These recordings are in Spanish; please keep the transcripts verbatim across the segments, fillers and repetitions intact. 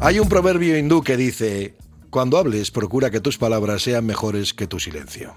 Hay un proverbio hindú que dice: cuando hables, procura que tus palabras sean mejores que tu silencio.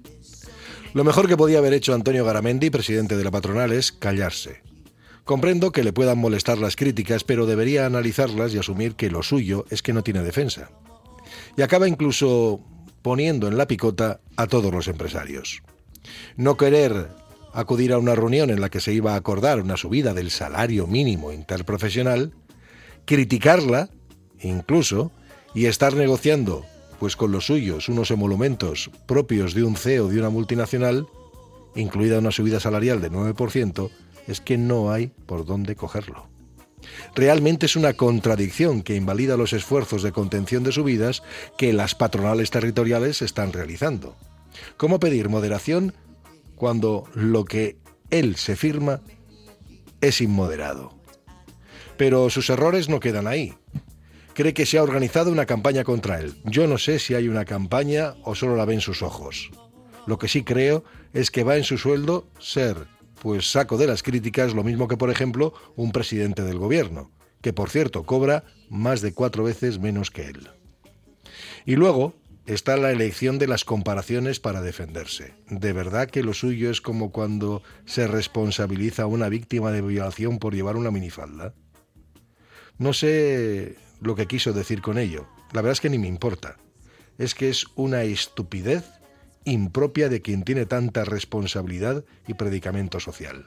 Lo mejor que podía haber hecho Antonio Garamendi, presidente de la patronal, es callarse. Comprendo que le puedan molestar las críticas, pero debería analizarlas y asumir que lo suyo es que no tiene defensa. Y acaba incluso poniendo en la picota a todos los empresarios. No querer acudir a una reunión en la que se iba a acordar una subida del salario mínimo interprofesional, criticarla, incluso, y estar negociando, pues con los suyos, unos emolumentos propios de un C E O de una multinacional, incluida una subida salarial de nueve por ciento, es que no hay por dónde cogerlo. Realmente es una contradicción que invalida los esfuerzos de contención de subidas que las patronales territoriales están realizando. ¿Cómo pedir moderación cuando lo que él se firma es inmoderado? Pero sus errores no quedan ahí. Cree que se ha organizado una campaña contra él. Yo no sé si hay una campaña o solo la ve en sus ojos. Lo que sí creo es que va en su sueldo ser, pues, saco de las críticas, lo mismo que, por ejemplo, un presidente del gobierno, que, por cierto, cobra más de cuatro veces menos que él. Y luego está la elección de las comparaciones para defenderse. ¿De verdad que lo suyo es como cuando se responsabiliza a una víctima de violación por llevar una minifalda? No sé lo que quiso decir con ello. La verdad es que ni me importa. Es que es una estupidez impropia de quien tiene tanta responsabilidad y predicamento social.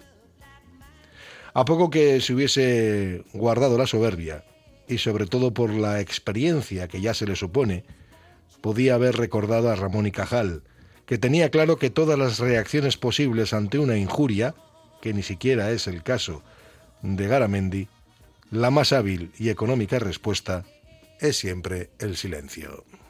A poco que se hubiese guardado la soberbia, y sobre todo por la experiencia que ya se le supone, podía haber recordado a Ramón y Cajal, que tenía claro que todas las reacciones posibles ante una injuria, que ni siquiera es el caso de Garamendi, la más hábil y económica respuesta es siempre el silencio.